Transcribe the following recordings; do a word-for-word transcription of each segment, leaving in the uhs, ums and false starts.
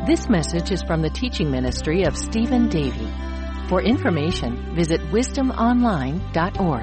This message is from the teaching ministry of Stephen Davey. For information, visit wisdom online dot org.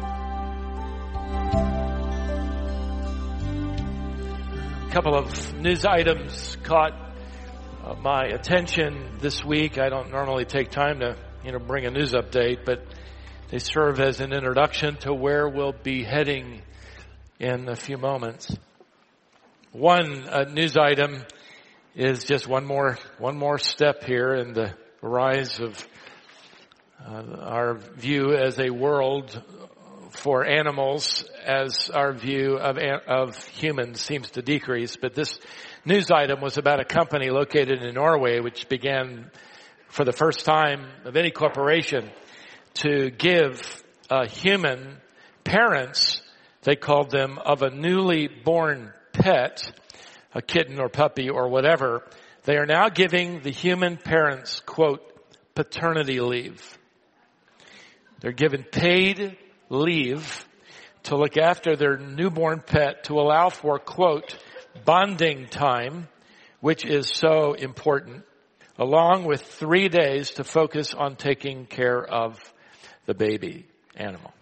A couple of news items caught uh, my attention this week. I don't normally take time to, you know, bring a news update, but they serve as an introduction to where we'll be heading in a few moments. One uh, news item is just one more one more step here in the rise of uh, our view as a world for animals, as our view of of humans seems to decrease. But this news item was about a company located in Norway which began for the first time of any corporation to give uh, human parents, they called them, of a newly born pet, a kitten or puppy or whatever, they are now giving the human parents, quote, paternity leave. They're given paid leave to look after their newborn pet to allow for, quote, bonding time, which is so important, along with three days to focus on taking care of the baby animal.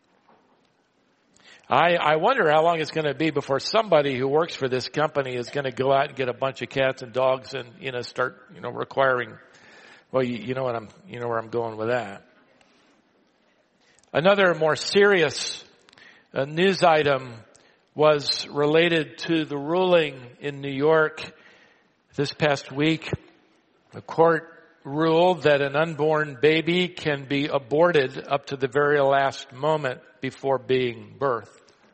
I, I wonder how long it's going to be before somebody who works for this company is going to go out and get a bunch of cats and dogs and, you know, start, you know, requiring, well, you, you know what I'm, you know where I'm going with that. Another more serious uh, news item was related to the ruling in New York this past week. The court ruled that an unborn baby can be aborted up to the very last moment before being birthed.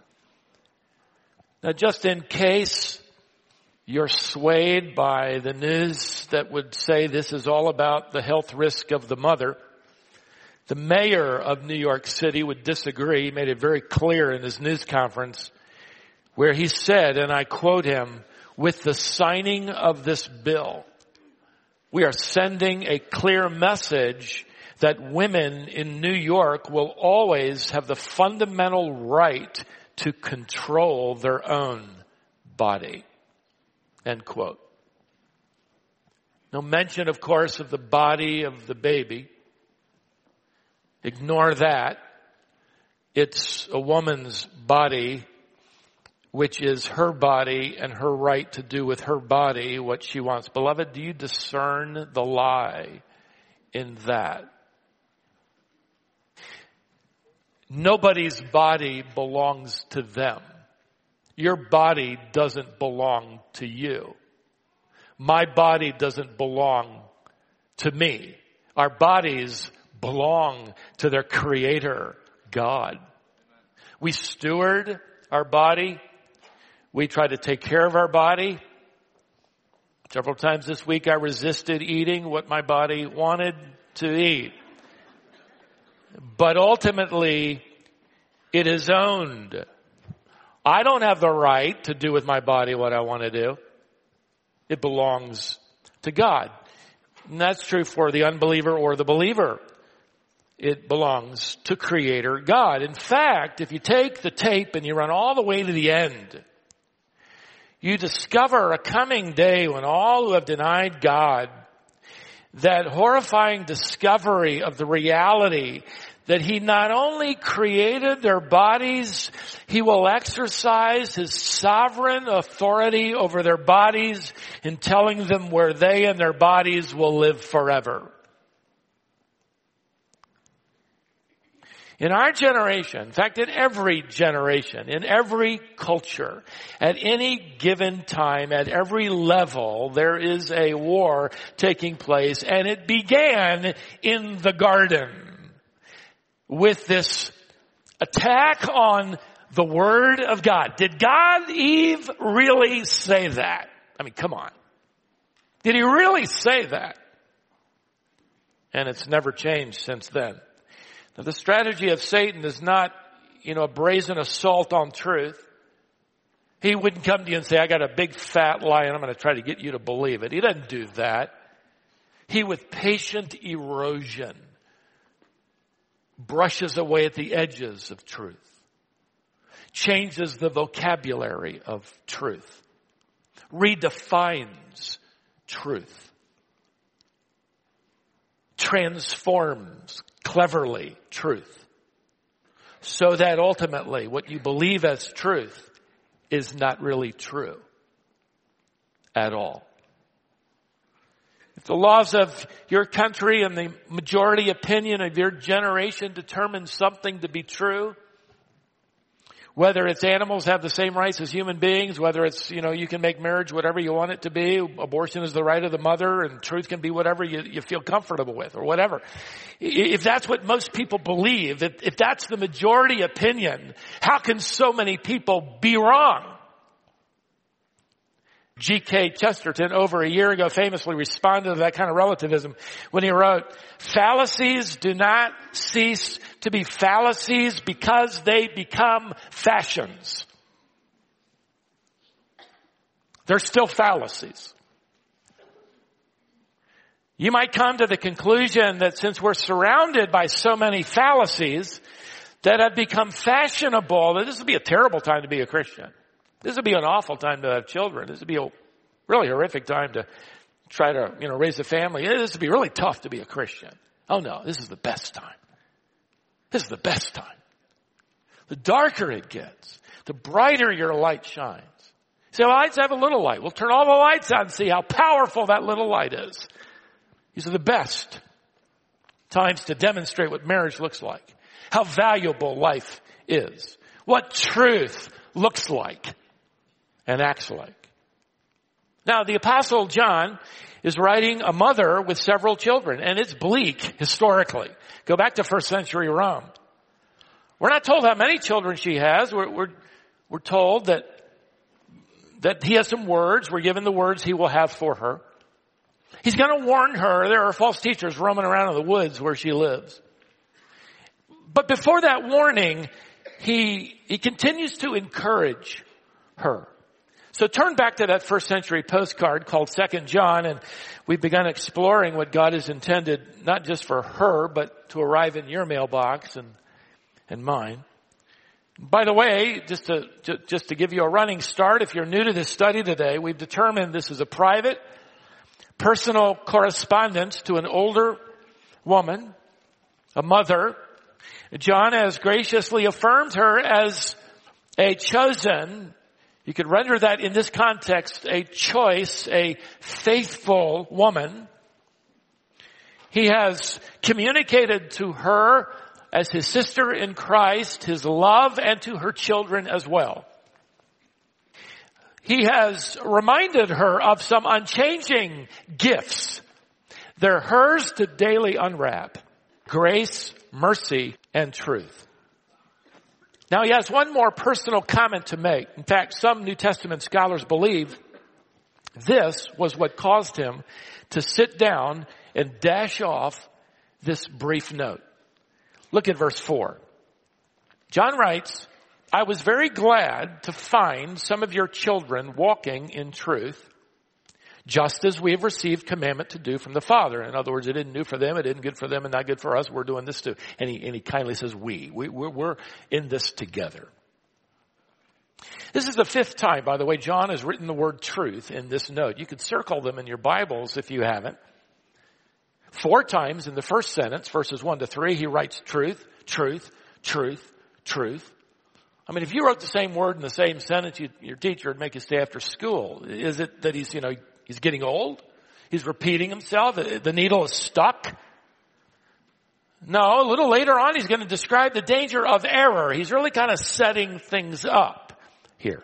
Now, just in case you're swayed by the news that would say this is all about the health risk of the mother, the mayor of New York City would disagree. He made it very clear in his news conference where he said, and I quote him, "With the signing of this bill, we are sending a clear message that women in New York will always have the fundamental right to control their own body." End quote. No mention, of course, of the body of the baby. Ignore that. It's a woman's body, which is her body and her right to do with her body what she wants. Beloved, do you discern the lie in that? Nobody's body belongs to them. Your body doesn't belong to you. My body doesn't belong to me. Our bodies belong to their Creator, God. We steward our body. We try to take care of our body. Several times this week I resisted eating what my body wanted to eat. But ultimately, it is owned. I don't have the right to do with my body what I want to do. It belongs to God. And that's true for the unbeliever or the believer. It belongs to Creator God. In fact, if you take the tape and you run all the way to the end, you discover a coming day when all who have denied God, that horrifying discovery of the reality that He not only created their bodies, He will exercise His sovereign authority over their bodies in telling them where they and their bodies will live forever. In our generation, in fact, in every generation, in every culture, at any given time, at every level, there is a war taking place, and it began in the garden with this attack on the Word of God. Did God, Eve, really say that? I mean, come on. Did He really say that? And it's never changed since then. Now, the strategy of Satan is not, you know, a brazen assault on truth. He wouldn't come to you and say, I got a big fat lie and I'm going to try to get you to believe it. He doesn't do that. He, with patient erosion, brushes away at the edges of truth, changes the vocabulary of truth, redefines truth. Transforms cleverly truth. So that ultimately what you believe as truth is not really true at all. If the laws of your country and the majority opinion of your generation determine something to be true, whether it's animals have the same rights as human beings, whether it's, you know, you can make marriage whatever you want it to be, abortion is the right of the mother, and truth can be whatever you, you feel comfortable with, or whatever. If that's what most people believe, if, if that's the majority opinion, how can so many people be wrong? G K Chesterton over a year ago famously responded to that kind of relativism when he wrote, "Fallacies do not cease to be fallacies because they become fashions." They're still fallacies. You might come to the conclusion that since we're surrounded by so many fallacies that have become fashionable, that this would be a terrible time to be a Christian. This would be an awful time to have children. This would be a really horrific time to try to, you know, raise a family. This would be really tough to be a Christian. Oh no, this is the best time. This is the best time. The darker it gets, the brighter your light shines. See, well, lights have a little light. We'll turn all the lights on and see how powerful that little light is. These are the best times to demonstrate what marriage looks like, how valuable life is, what truth looks like and acts like. Now, the Apostle John is writing a mother with several children, and it's bleak historically. Go back to first century Rome. We're not told how many children she has. We're, we're, we're told that, that he has some words. We're given the words he will have for her. He's going to warn her there are false teachers roaming around in the woods where she lives. But before that warning, he, he continues to encourage her. So turn back to that first century postcard called Second John, and we've begun exploring what God has intended, not just for her, but to arrive in your mailbox and, and mine. By the way, just to, to, just to give you a running start, if you're new to this study today, we've determined this is a private, personal correspondence to an older woman, a mother. John has graciously affirmed her as a chosen, you could render that in this context, a choice, a faithful woman. He has communicated to her as his sister in Christ, his love, and to her children as well. He has reminded her of some unchanging gifts. They're hers to daily unwrap. Grace, mercy, and truth. Now he has one more personal comment to make. In fact, some New Testament scholars believe this was what caused him to sit down and dash off this brief note. Look at verse four. John writes, "I was very glad to find some of your children walking in truth, just as we have received commandment to do from the Father." In other words, it didn't do for them, it isn't good for them, and not good for us. We're doing this too. And he, and he kindly says, we. we we're, we're in this together. This is the fifth time, by the way, John has written the word truth in this note. You could circle them in your Bibles if you haven't. Four times in the first sentence, verses one to three, he writes truth, truth, truth, truth. I mean, if you wrote the same word in the same sentence, you, your teacher would make you stay after school. Is it that he's, you know, he's getting old? He's repeating himself? The needle is stuck? No, a little later on he's going to describe the danger of error. He's really kind of setting things up here.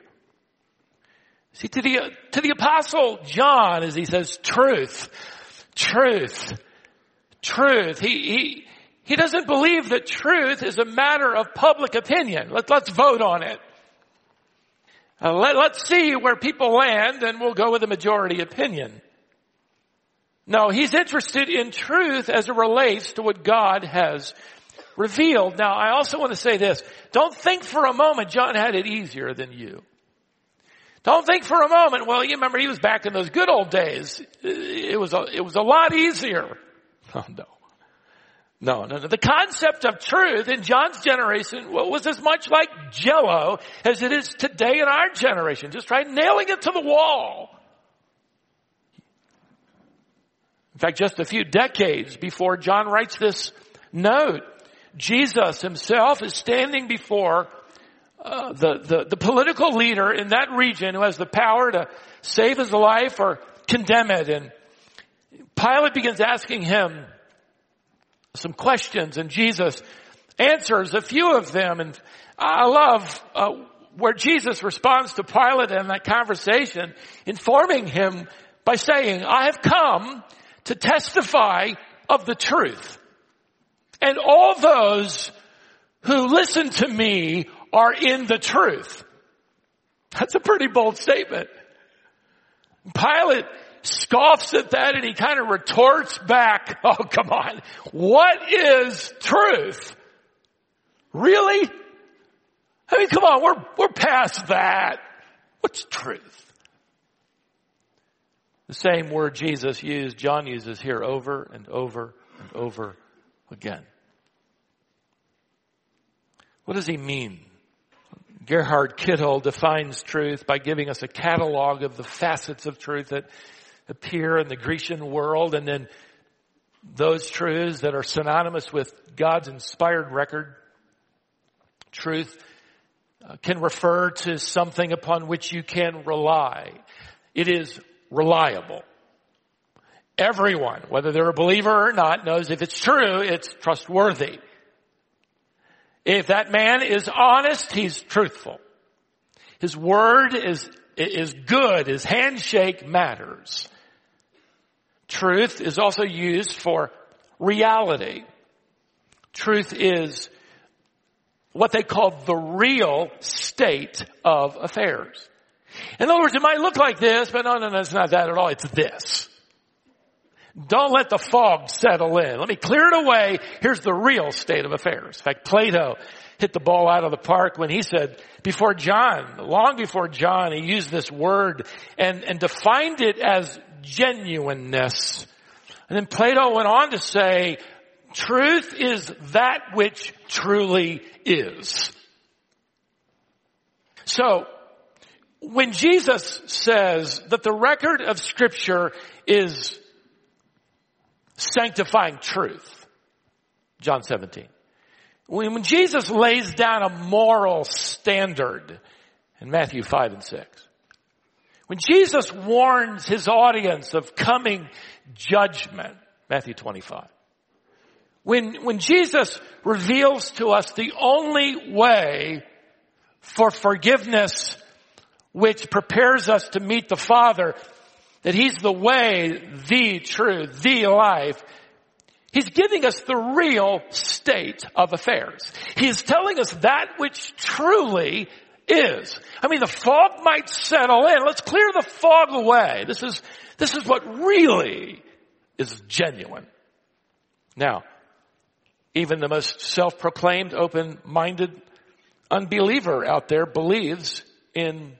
See, to the, to the Apostle John, as he says, truth, truth, truth. He, he, he doesn't believe that truth is a matter of public opinion. Let, let's vote on it. Uh, let, let's see where people land, and we'll go with a majority opinion. No, he's interested in truth as it relates to what God has revealed. Now, I also want to say this. Don't think for a moment John had it easier than you. Don't think for a moment, well, you remember he was back in those good old days. It was a, it was a lot easier. Oh, no. No, no, no. The concept of truth in John's generation was as much like Jell-O as it is today in our generation. Just try nailing it to the wall. fact, just a few decades before John writes this note, Jesus himself is standing before uh, the, the, the political leader in that region who has the power to save his life or condemn it. And Pilate begins asking him some questions, and Jesus answers a few of them. And I love uh, where Jesus responds to Pilate in that conversation, informing him by saying, I have come to testify of the truth. And all those who listen to me are in the truth. That's a pretty bold statement. Pilate scoffs at that and he kind of retorts back, oh, come on. What is truth? Really? I mean, come on, we're, we're past that. What's truth? The same word Jesus used, John uses here over and over and over again. What does he mean? Gerhard Kittel defines truth by giving us a catalog of the facets of truth that appear in the Grecian world, and then those truths that are synonymous with God's inspired record. Truth uh, can refer to something upon which you can rely. It is reliable. Everyone, whether they're a believer or not, knows if it's true, it's trustworthy. If that man is honest, he's truthful. His word is, is good. His handshake matters. Truth is also used for reality. Truth is what they call the real state of affairs. In other words, it might look like this, but no, no, no, it's not that at all. It's this. Don't let the fog settle in. Let me clear it away. Here's the real state of affairs. In fact, Plato hit the ball out of the park when he said, before John, long before John, he used this word and, and defined it as genuineness. And then Plato went on to say, truth is that which truly is. So, when Jesus says that the record of Scripture is sanctifying truth, John seventeen. When Jesus lays down a moral standard in Matthew five and six. When Jesus warns his audience of coming judgment, Matthew twenty-five. When, when Jesus reveals to us the only way for forgiveness which prepares us to meet the Father, that he's the way, the truth, the life. He's giving us the real state of affairs. He is telling us that which truly is. I mean, the fog might settle in. Let's clear the fog away. This is, this is what really is genuine. Now, even the most self-proclaimed, open-minded unbeliever out there believes in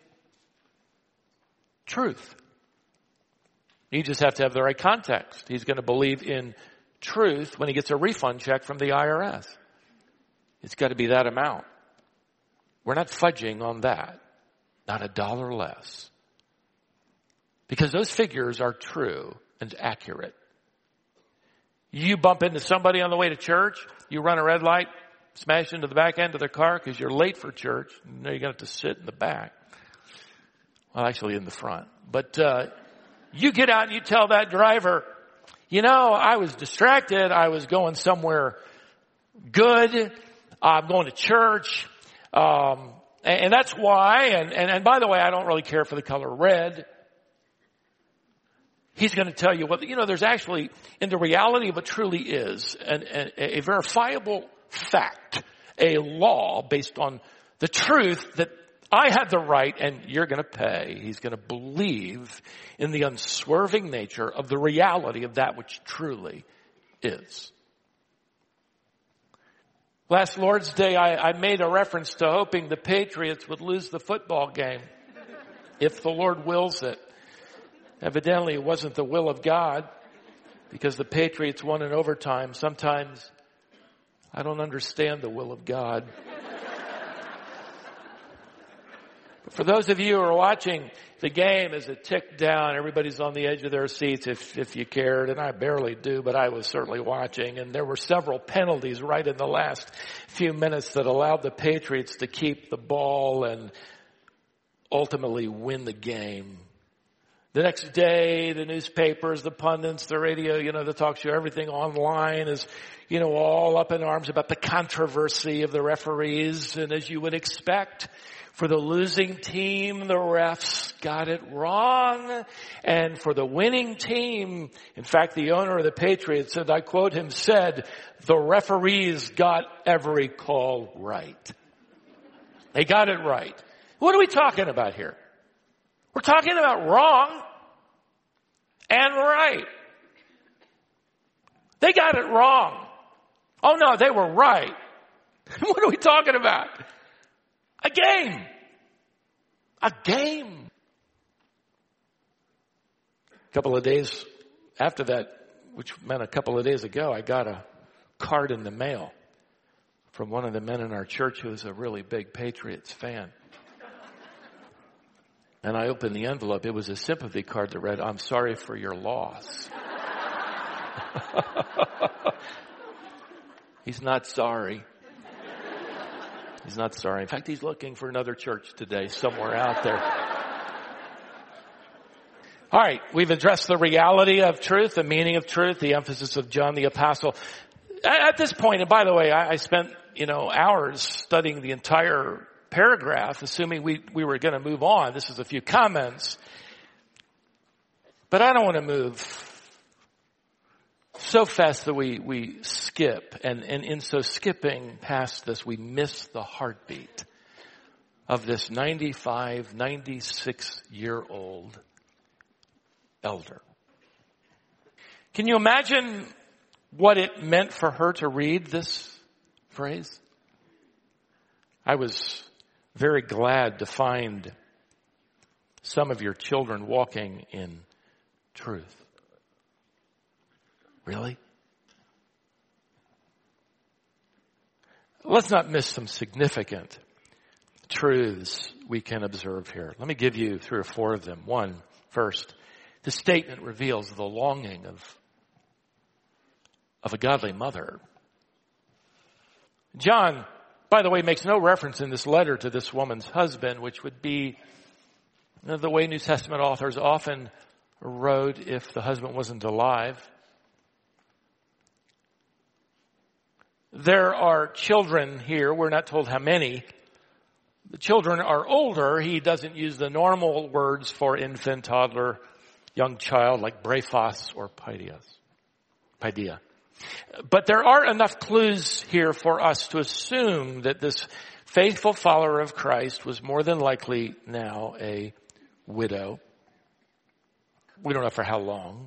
truth. You just have to have the right context. He's going to believe in truth when he gets a refund check from the I R S. It's got to be that amount. We're not fudging on that. Not a dollar less. Because those figures are true and accurate. You bump into somebody on the way to church, you run a red light, smash into the back end of their car because you're late for church. You know you're going to have to sit in the back. Well, actually in the front. But, uh, you get out and you tell that driver, you know, I was distracted. I was going somewhere good. I'm going to church. Um, and, and that's why. And, and, and by the way, I don't really care for the color red. He's going to tell you, well, you know, there's actually, in the reality of what truly is, an, a, a verifiable fact, a law based on the truth that I had the right and you're going to pay. He's going to believe in the unswerving nature of the reality of that which truly is. Last Lord's Day, I, I made a reference to hoping the Patriots would lose the football game if the Lord wills it. Evidently, it wasn't the will of God because the Patriots won in overtime. Sometimes I don't understand the will of God. For those of you who are watching the game as it ticked down, everybody's on the edge of their seats if, if you cared, and I barely do, but I was certainly watching, and there were several penalties right in the last few minutes that allowed the Patriots to keep the ball and ultimately win the game. The next day, the newspapers, the pundits, the radio, you know, the talk show, everything online is, you know, all up in arms about the controversy of the referees. And as you would expect, for the losing team, the refs got it wrong. And for the winning team, in fact, the owner of the Patriots, and I quote him, said, the referees got every call right. They got it right. What are we talking about here? We're talking about wrong and right. They got it wrong. Oh no, they were right. What are we talking about? A game. A game. A couple of days after that, which meant a couple of days ago, I got a card in the mail from one of the men in our church who is a really big Patriots fan. And I opened the envelope. It was a sympathy card that read, I'm sorry for your loss. He's not sorry. He's not sorry. In fact, he's looking for another church today somewhere out there. All right, we've addressed the reality of truth, the meaning of truth, the emphasis of John the Apostle. At this point, and by the way, I spent, you know, hours studying the entire paragraph, assuming we, we were going to move on. This is a few comments. But I don't want to move so fast that we, we skip. And, and in so skipping past this, we miss the heartbeat of this ninety-five, ninety-six year old elder. Can you imagine what it meant for her to read this phrase? I was very glad to find some of your children walking in truth. Really? Let's not miss some significant truths we can observe here. Let me give you three or four of them. One, first, the statement reveals the longing of, of a godly mother. John, by the way, makes no reference in this letter to this woman's husband, which would be you know, the way New Testament authors often wrote if the husband wasn't alive. There are children here. We're not told how many. The children are older. He doesn't use the normal words for infant, toddler, young child like brephos or paidias, paidia. But there are enough clues here for us to assume that this faithful follower of Christ was more than likely now a widow. We don't know for how long.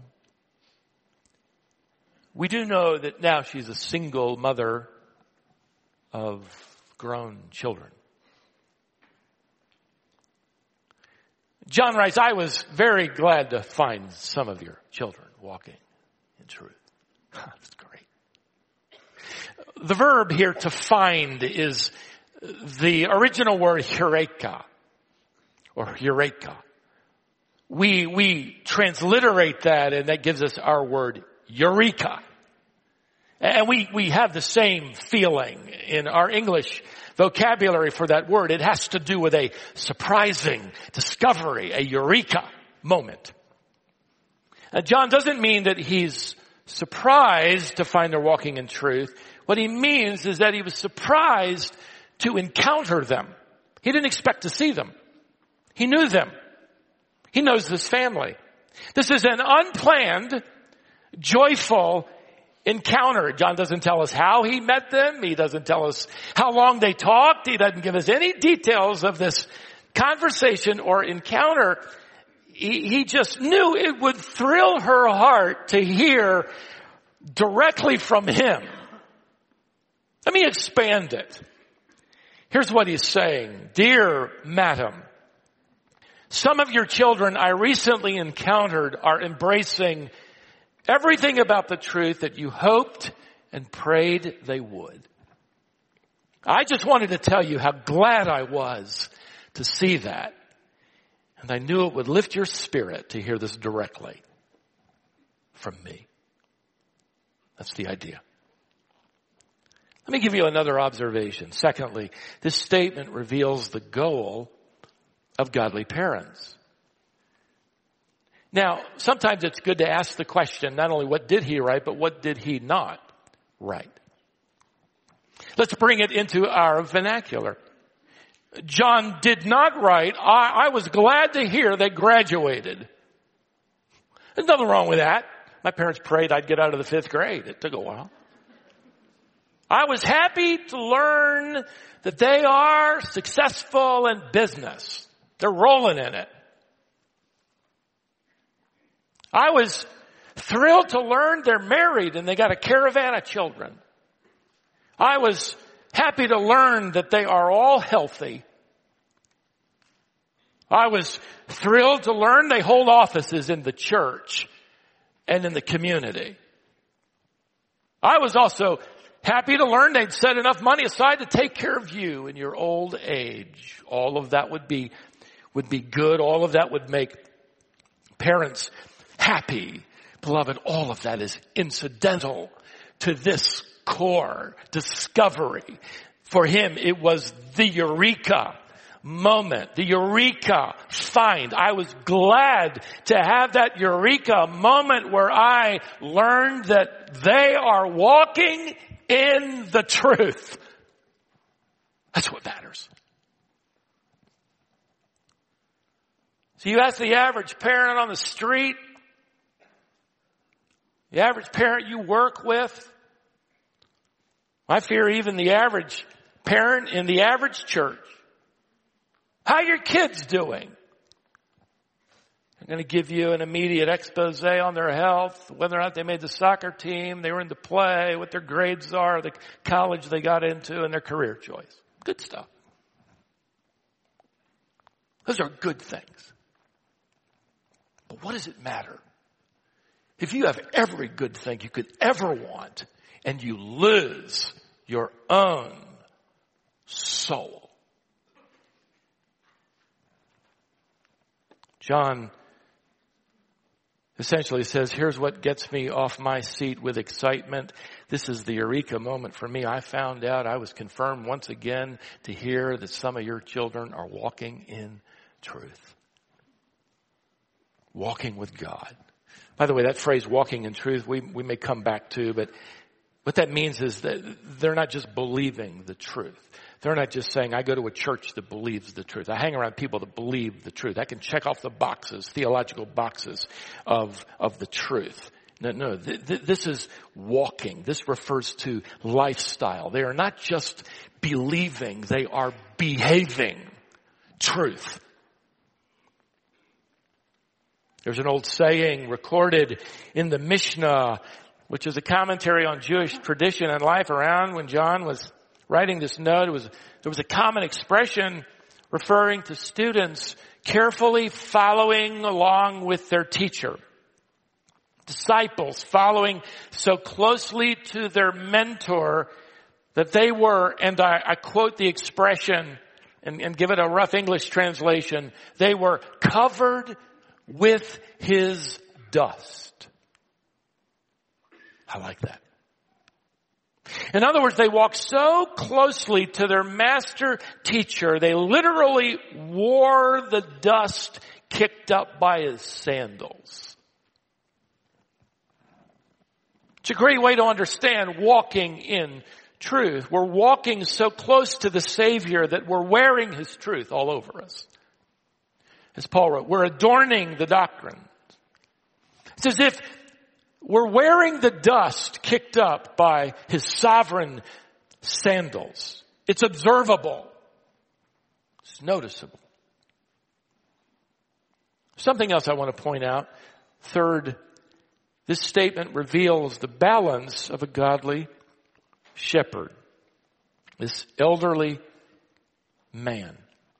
We do know that now she's a single mother of grown children. John writes, I was very glad to find some of your children walking in truth. That's great. The verb here to find is the original word eureka or eureka. We, we transliterate that and that gives us our word eureka. And we, we have the same feeling in our English vocabulary for that word. It has to do with a surprising discovery, a eureka moment. Uh, John doesn't mean that he's surprised to find her walking in truth. What he means is that he was surprised to encounter them. He didn't expect to see them. He knew them. He knows this family. This is an unplanned, joyful encounter. John doesn't tell us how he met them. He doesn't tell us how long they talked. He doesn't give us any details of this conversation or encounter. He, he just knew it would thrill her heart to hear directly from him. Let me expand it. Here's what he's saying. Dear Madam, some of your children I recently encountered are embracing everything about the truth that you hoped and prayed they would. I just wanted to tell you how glad I was to see that. And I knew it would lift your spirit to hear this directly from me. That's the idea. Let me give you another observation. Secondly, this statement reveals the goal of godly parents. Now, sometimes it's good to ask the question, not only what did he write, but what did he not write? Let's bring it into our vernacular. John did not write, I, I was glad to hear they graduated. There's nothing wrong with that. My parents prayed I'd get out of the fifth grade. It took a while. I was happy to learn that they are successful in business. They're rolling in it. I was thrilled to learn they're married and they got a caravan of children. I was happy to learn that they are all healthy. I was thrilled to learn they hold offices in the church and in the community. I was also happy to learn they'd set enough money aside to take care of you in your old age. All of that would be, would be good. All of that would make parents happy. Beloved, all of that is incidental to this core discovery. For him, it was the eureka moment, the eureka find. I was glad to have that eureka moment where I learned that they are walking in the truth. That's what matters. So you ask the average parent on the street, the average parent you work with, I fear even the average parent in the average church, how are your kids doing? I'm going to give you an immediate expose on their health, whether or not they made the soccer team, they were in the play, what their grades are, the college they got into, and their career choice. Good stuff. Those are good things. But what does it matter? If you have every good thing you could ever want and you lose your own soul. John essentially says, here's what gets me off my seat with excitement. This is the eureka moment for me. I found out, I was confirmed once again to hear that some of your children are walking in truth. Walking with God. By the way, that phrase, walking in truth, we, we may come back to, but what that means is that they're not just believing the truth. They're not just saying, I go to a church that believes the truth. I hang around people that believe the truth. I can check off the boxes, theological boxes of, of the truth. No, no, th- th- this is walking. This refers to lifestyle. They are not just believing, they are behaving truth. There's an old saying recorded in the Mishnah, which is a commentary on Jewish tradition and life around when John was writing this note. It was, there was a common expression referring to students carefully following along with their teacher. Disciples following so closely to their mentor that they were, and I, I quote the expression and, and give it a rough English translation, they were covered with his dust. I like that. In other words, they walked so closely to their master teacher, they literally wore the dust kicked up by his sandals. It's a great way to understand walking in truth. We're walking so close to the Savior that we're wearing his truth all over us. As Paul wrote, we're adorning the doctrine. It's as if we're wearing the dust kicked up by his sovereign sandals. It's observable. It's noticeable. Something else I want to point out. Third, this statement reveals the balance of a godly shepherd. This elderly man.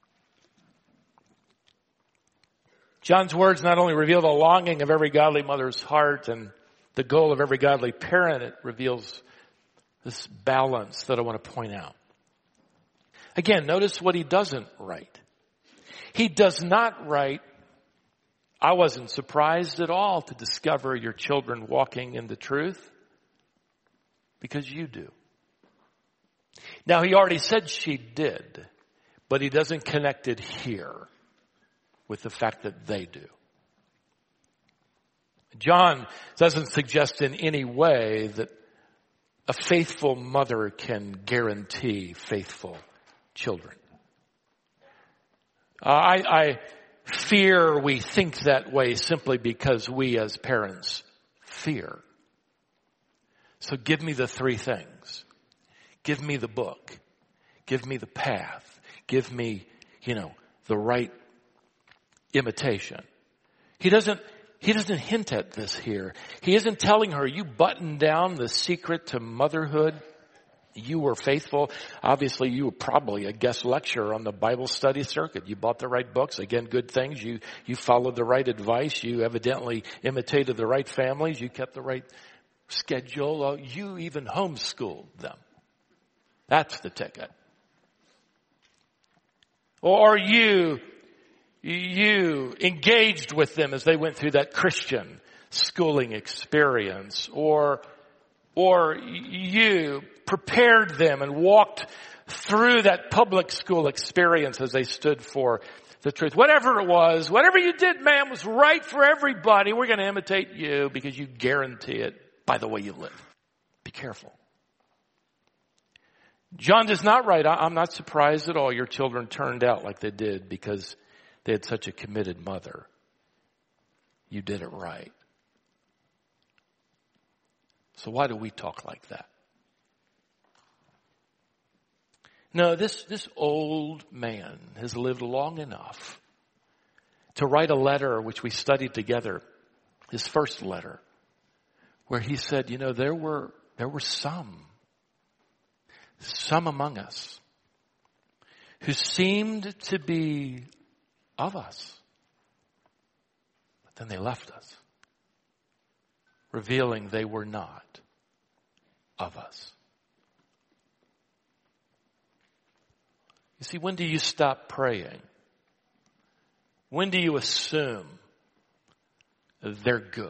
John's words not only reveal the longing of every godly mother's heart and the goal of every godly parent, it reveals this balance that I want to point out. Again, notice what he doesn't write. He does not write, I wasn't surprised at all to discover your children walking in the truth, because you do. Now, he already said she did, but he doesn't connect it here with the fact that they do. John doesn't suggest in any way that a faithful mother can guarantee faithful children. Uh, I, I fear we think that way simply because we as parents fear. So give me the three things. Give me the book. Give me the path. Give me, you know, the right imitation. He doesn't, he doesn't hint at this here. He isn't telling her, you buttoned down the secret to motherhood. You were faithful. Obviously, you were probably a guest lecturer on the Bible study circuit. You bought the right books. Again, good things. You, you followed the right advice. You evidently imitated the right families. You kept the right schedule. You even homeschooled them. That's the ticket. Or you, you engaged with them as they went through that Christian schooling experience. Or, or you prepared them and walked through that public school experience as they stood for the truth. Whatever it was, whatever you did, man, was right for everybody. We're going to imitate you because you guarantee it by the way you live. Be careful. John does not write, I'm not surprised at all your children turned out like they did because they had such a committed mother. You did it right. So why do we talk like that? No, this, this old man has lived long enough to write a letter which we studied together, his first letter, where he said, you know, there were, there were some, some among us who seemed to be of us, but then they left us, revealing they were not of us. You see, when do you stop praying? When do you assume they're good?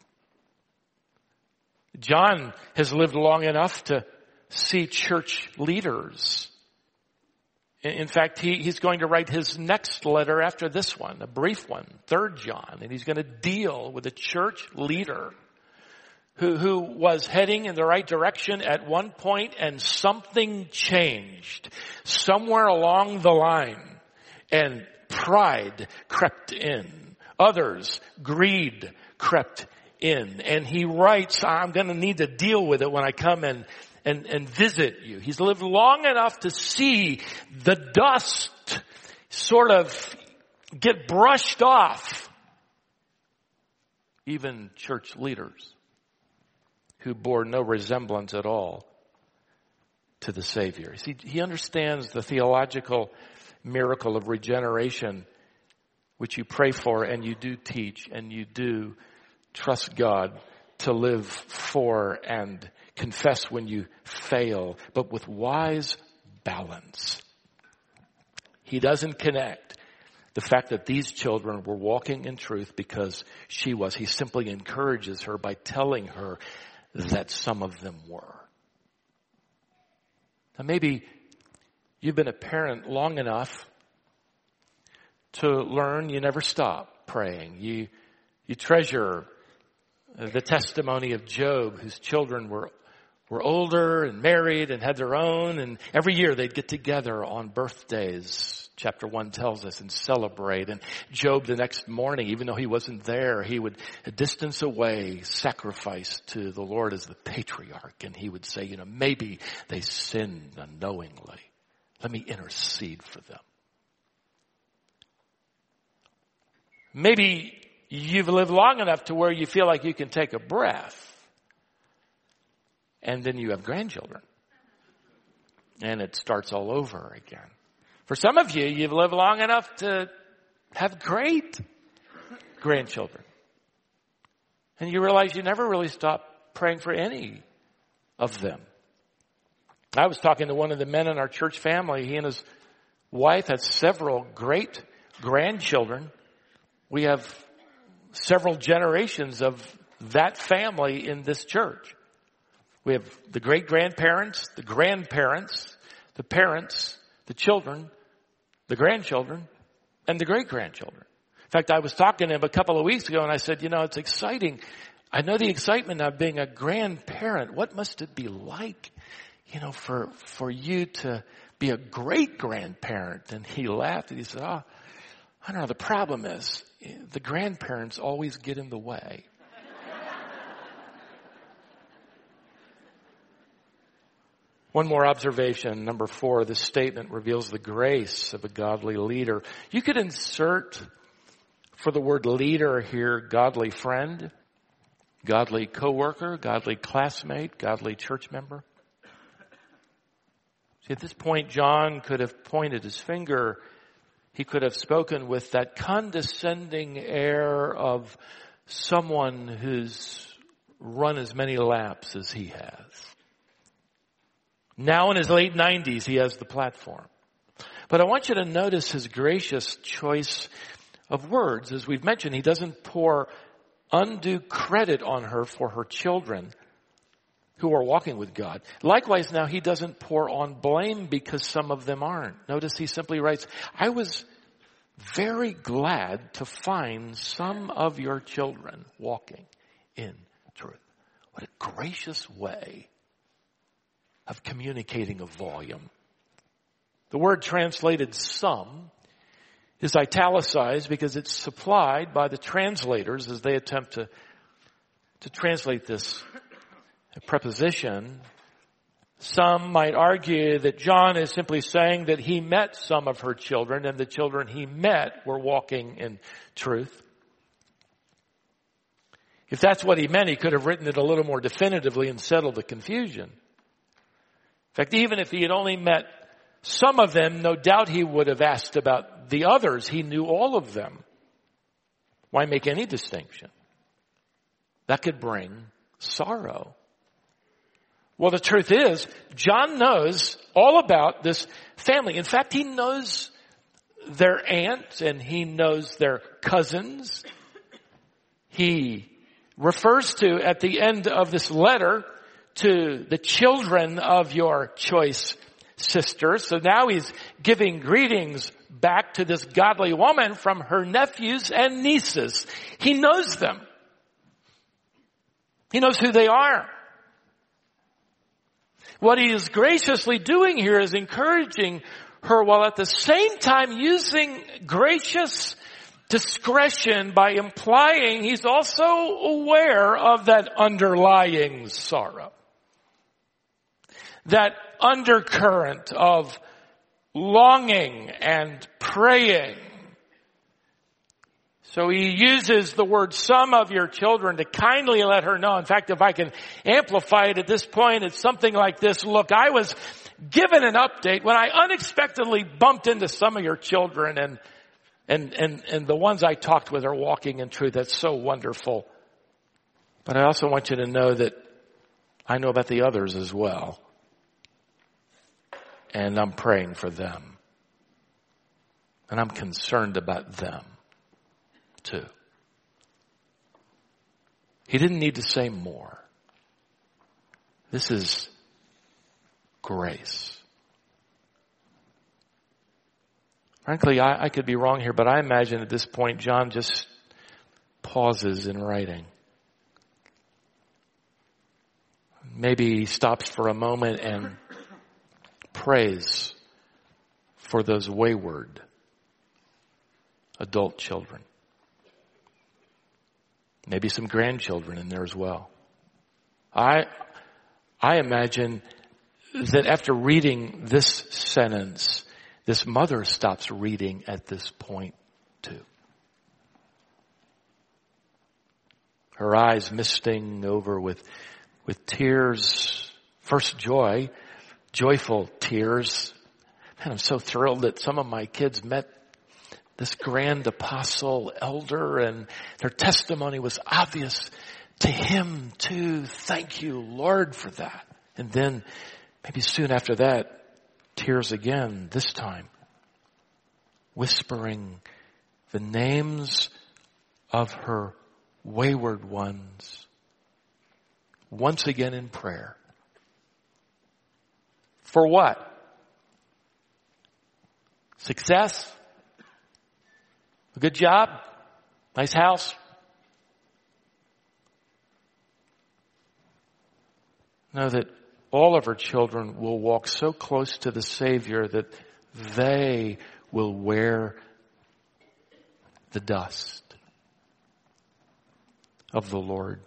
John has lived long enough to see church leaders. In fact, he, he's going to write his next letter after this one, a brief one, Third John, and he's going to deal with a church leader who, who was heading in the right direction at one point, and something changed somewhere along the line, and pride crept in. Others, greed crept in. And he writes, I'm going to need to deal with it when I come and, and, and visit you. He's lived long enough to see the dust sort of get brushed off. Even church leaders who bore no resemblance at all to the Savior. See, he understands the theological miracle of regeneration, which you pray for and you do teach and you do trust God to live for and confess when you fail, but with wise balance. He doesn't connect the fact that these children were walking in truth because she was. He simply encourages her by telling her that some of them were. Now maybe you've been a parent long enough to learn you never stop praying. You, you treasure the testimony of Job, whose children were, were older and married and had their own, and every year they'd get together on birthdays, chapter one tells us, and celebrate. And Job the next morning, even though he wasn't there, he would a distance away sacrifice to the Lord as the patriarch. And he would say, you know, maybe they sinned unknowingly. Let me intercede for them. Maybe you've lived long enough to where you feel like you can take a breath. And then you have grandchildren. And it starts all over again. For some of you, you've lived long enough to have great grandchildren. And you realize you never really stopped praying for any of them. I was talking to one of the men in our church family. He and his wife had several great grandchildren. We have several generations of that family in this church. We have the great-grandparents, the grandparents, the parents, the children, the grandchildren, and the great-grandchildren. In fact, I was talking to him a couple of weeks ago and I said, you know, it's exciting. I know the excitement of being a grandparent. What must it be like, you know, for, for you to be a great-grandparent? And he laughed and he said, oh, I don't know. The problem is the grandparents always get in the way. One more observation. Number four, this statement reveals the grace of a godly leader. You could insert for the word leader here, godly friend, godly coworker, godly classmate, godly church member. See, at this point, John could have pointed his finger. He could have spoken with that condescending air of someone who's run as many laps as he has. Now in his late nineties, he has the platform. But I want you to notice his gracious choice of words. As we've mentioned, he doesn't pour undue credit on her for her children who are walking with God. Likewise, now he doesn't pour on blame because some of them aren't. Notice he simply writes, I was very glad to find some of your children walking in truth. What a gracious way of communicating a volume. The word translated some is italicized because it's supplied by the translators as they attempt to, to translate this preposition. Some might argue that John is simply saying that he met some of her children and the children he met were walking in truth. If that's what he meant, he could have written it a little more definitively and settled the confusion. In fact, even if he had only met some of them, no doubt he would have asked about the others. He knew all of them. Why make any distinction? That could bring sorrow. Well, the truth is, John knows all about this family. In fact, he knows their aunt and he knows their cousins. He refers to, at the end of this letter, to the children of your choice sister. So now he's giving greetings back to this godly woman from her nephews and nieces. He knows them. He knows who they are. What he is graciously doing here is encouraging her while at the same time using gracious discretion by implying he's also aware of that underlying sorrow. That undercurrent of longing and praying. So he uses the word some of your children to kindly let her know. In fact, if I can amplify it at this point, it's something like this. Look, I was given an update when I unexpectedly bumped into some of your children and and and and the ones I talked with are walking in truth. That's so wonderful. But I also want you to know that I know about the others as well. And I'm praying for them. And I'm concerned about them too. He didn't need to say more. This is grace. Frankly, I, I could be wrong here, but I imagine at this point John just pauses in writing. Maybe he stops for a moment and prays for those wayward adult children. Maybe some grandchildren in there as well. I, I imagine that after reading this sentence, this mother stops reading at this point too. Her eyes misting over with, with tears, first joy, joyful tears. Man, I'm so thrilled that some of my kids met this grand apostle elder and their testimony was obvious to him too. Thank you, Lord, for that. And then maybe soon after that, tears again, this time whispering the names of her wayward ones once again in prayer. For what? Success? A good job? Nice house? Know that all of her children will walk so close to the Savior that they will wear the dust of the Lord.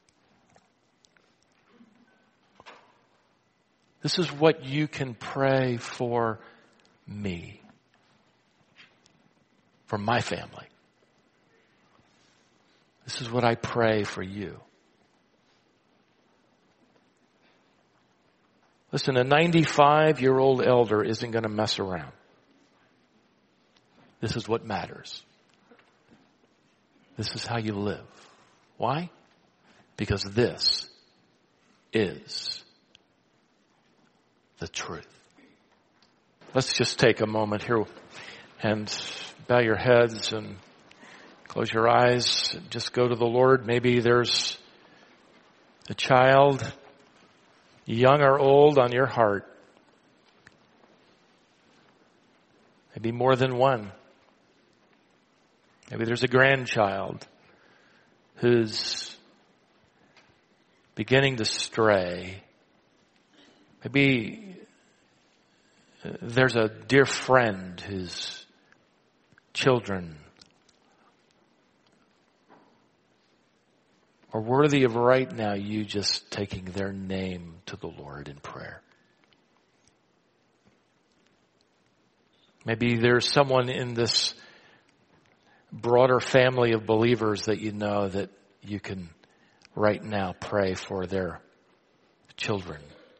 This is what you can pray for me, for my family. This is what I pray for you. Listen, a ninety-five-year-old elder isn't going to mess around. This is what matters. This is how you live. Why? Because this is the truth. Let's just take a moment here and bow your heads and close your eyes. Just go to the Lord. Maybe there's a child, young or old, on your heart. Maybe more than one. Maybe there's a grandchild who's beginning to stray. Maybe there's a dear friend whose children are worthy of right now you just taking their name to the Lord in prayer. Maybe there's someone in this broader family of believers that you know that you can right now pray for their children.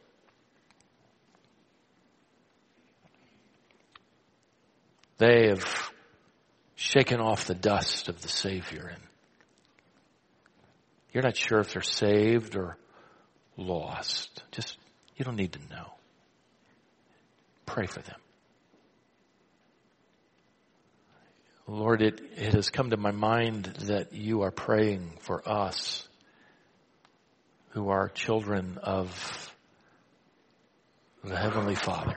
They have shaken off the dust of the Savior, and you're not sure if they're saved or lost. Just, you don't need to know. Pray for them. Lord, it, it has come to my mind that you are praying for us who are children of the Heavenly Father.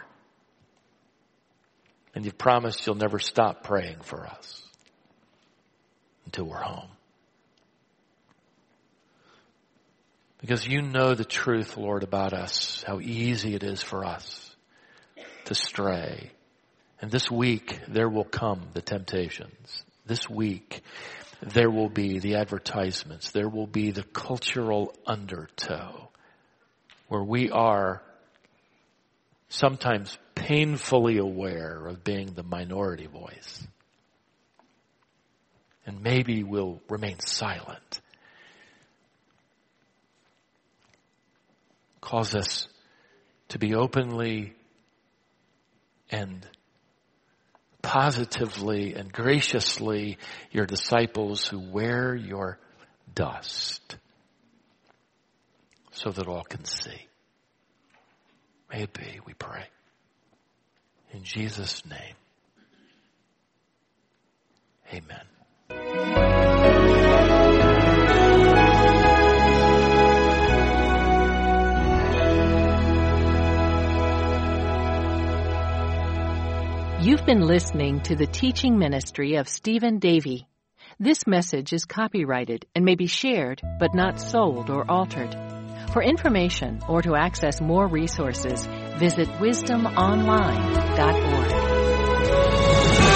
And you've promised you'll never stop praying for us until we're home. Because you know the truth, Lord, about us, how easy it is for us to stray. And this week, there will come the temptations. This week, there will be the advertisements. There will be the cultural undertow where we are sometimes painfully aware of being the minority voice. And maybe we'll remain silent. Cause us to be openly and positively and graciously your disciples who wear your dust so that all can see. May it be, we pray. In Jesus' name, amen. You've been listening to the teaching ministry of Stephen Davey. This message is copyrighted and may be shared, but not sold or altered. For information or to access more resources, visit wisdom online dot org.